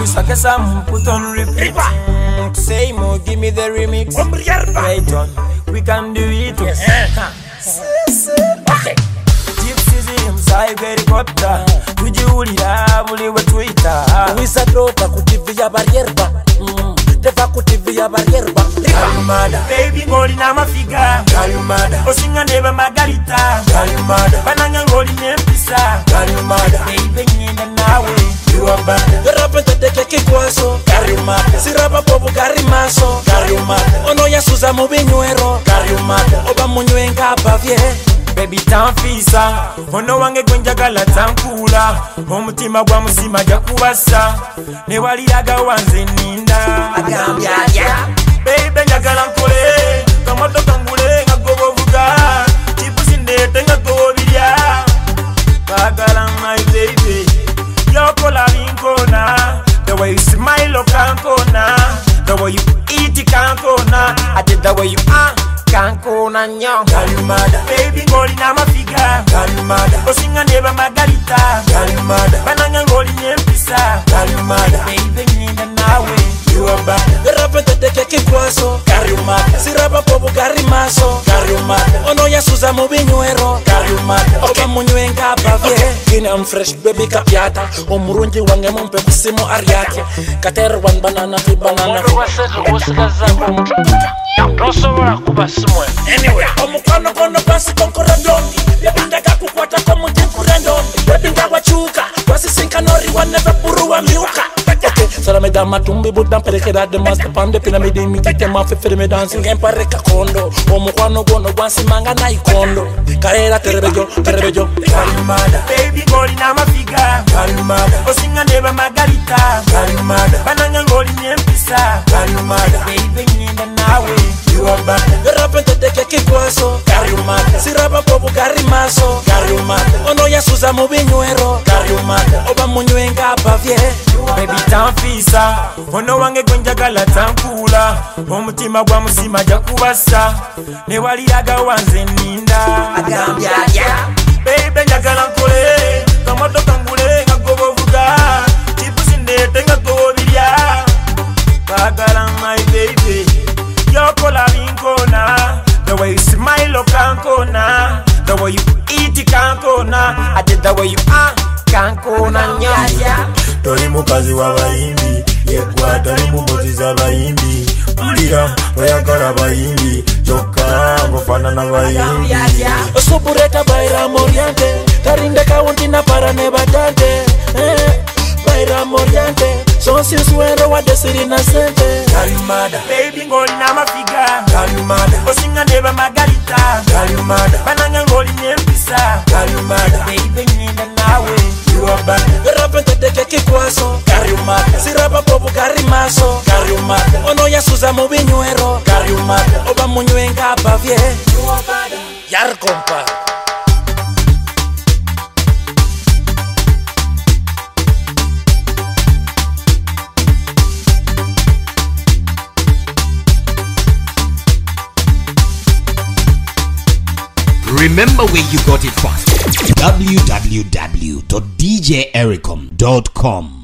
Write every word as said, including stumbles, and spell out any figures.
We suck a some put on repeat. Mm, say more, give me the remix. Right on, we can do it. Yes. Okay. Gypsism, side helicopter. Tujulira, buli we Twitter. Wisa drota kutivia barierba. Deva kutivia barierba. Kalumada, baby ngoli na mafiga. Kalumada, osinga neba magarita. Kalumada, bananga ngoli nyempisa. Kalumada, baby nyenda nawe. You are bad. Rapente deke kikwaso. Kalumada, siraba bobu garimaso. Kalumada, ono ya suza mubinywero. Kalumada, oba munywenga bavye. Baby tanfisa, ono wange gwenjagala tankula. Omutima gwa musima jakubasa. Ne waliraga wanze ninda. Agambya ya. Baby njagala nkole, kamoto kangule nga gobovuga. Chipusi ndete nga gobirya. Bagala my baby, yokola binkona. The way you smile kankona, the way you eat kankona. I did the way you are. Kankona nyo Kalumada, baby ngoli na mafiga. Kalumada, osinga neba magarita. Kalumada, bananga ngoli nyempisa. Kalumada, baby nyenda nawe. You are bad. Rapente deke kikwaso. Kalumada, siraba bobu garimaso. Kalumada, ono ya suza mubinywero. Kalumada, oba munywenga bavye. Kine am fresh baby kapiata. Omurunji wange mumpe kusimo ariake. Kater one banana tu banana. Nosobora kuba simwe. Anyway, omukwano kono basi konkora ndondi. Yabindaga kukwata komu jinkura ndondi. Yabinda wachuka, wasi sinka nori waneve puru wa miuka. Okay, sara me da matumbi budan perekera de master pande pina me di mikite ma fefere me dansi ngempare ka kondo. Omukwano kono wansi manga na ikondo. Kaera terebejo, terebejo. Kalumada, baby ngoli na mafiga. Kalumada, osinga neba magarita. Kalumada, bananga ngoli nyempisa. Kalumada, baby nyenda nawe. You are bad. Rapente deke kikwaso. Kalumada, siraba bobu garimaso. Kalumada, ono ya suza mubinywero. Kalumada, oba munywenga bavye. Baby tanfisa, ono wange gwenjagala tankula. Omutima gwa musima jakubasa. Ne waliraga wanze ninda. Agambya ya. Baby njagala nkole, kamoto kangule nga gobovuga. Chipusi ndete nga gobirya. Bagala my baby, yokola binkona. The way you smile kankona, the way you eat kankona. I did the way you are kankona nyaya. Toli mukazi w'abayimbi, yegwa toli mumbozi z'abayimbi. Ulira oyagala abayimbi, kyokka ng'ofaanana bayimbi. Osubureta baira moriante, tarinda kaunti na para ne badante. Eh, baira moriante, son si suero wa desiri na sente. Kalumada, baby ngoli na mafiga. Kalumada, osinga neba magarita. Kalumada, bananga ngoli nyempisa. Kalumada, baby nyenda nawe. You are bad. Rapente deke kikwaso. Kalumada, siraba bobu garimaso. Kalumada, ono ya suza mubinywero. Kalumada, oba munywenga bavye. You are bad. Yar kompa. Remember where you got it from. w w w dot d j ericom dot com